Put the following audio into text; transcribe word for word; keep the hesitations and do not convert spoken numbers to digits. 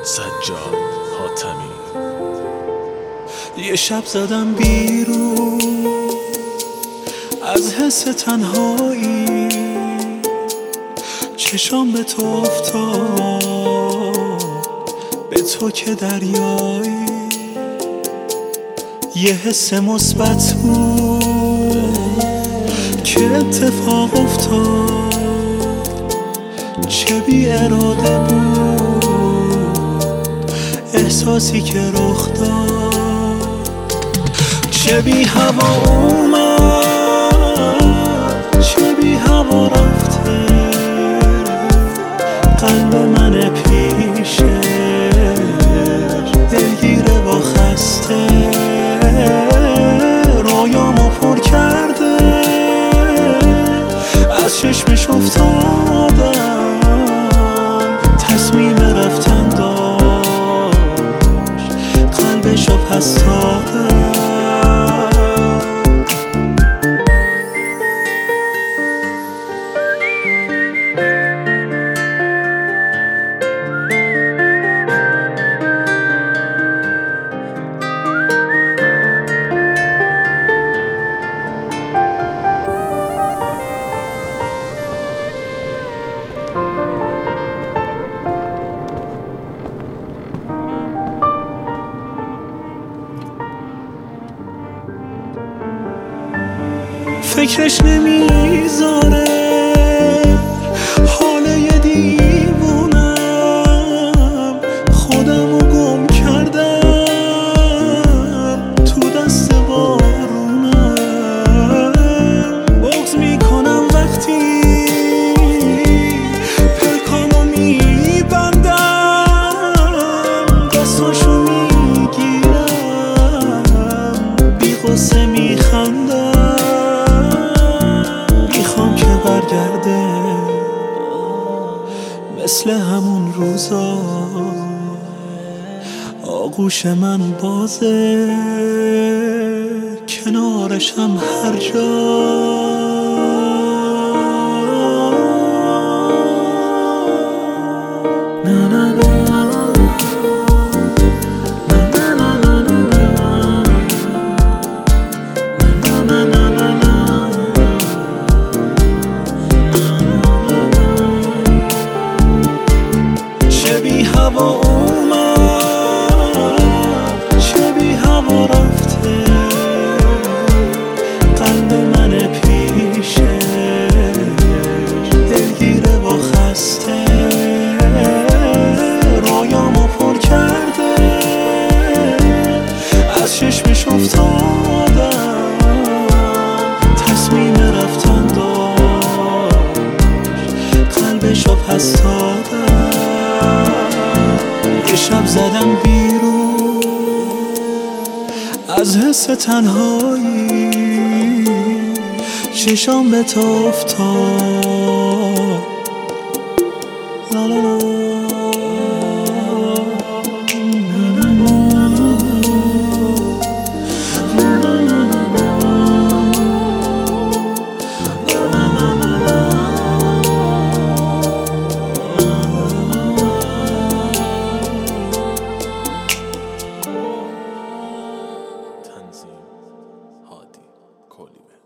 سجاد حاتمی. یه شب زدم بیرون از حس تنهایی، چشام به تو افتاد، به تو که دریایی. یه حس مثبت بود که اتفاق افتاد، چه بی اراده بود احساسی که رخ داد. چه بی هوا اومد، چه بی هوا رفته، قلب من پیشه دلگیره و خسته، رویامو پر کرده، از چشمش افتادم، تصمیم رفتن داشت، قلبشو پس دادم. فکرش نمیذاره، حال یه دیوونم، خودمو گم کردم تو دست بارونم. بغض میکنم وقتی پلکامو میبندم، دستاشو میگیرم، بی غصه میخندم، برگرده مثل همون روزا، آغوش من بازه، کنارشم هر جا. هوا اومد، چه بی هوا رفته، قلب من پیشه دلگیره و خسته، رویامو پر کرده، از چشمش افتادم، تصمیم رفتن داشت، قلبشو پس دادم. یه شب زدم بیرون از حس تنهایی، چشام به تو افتاد، لا لا لا. هادی کولیبه.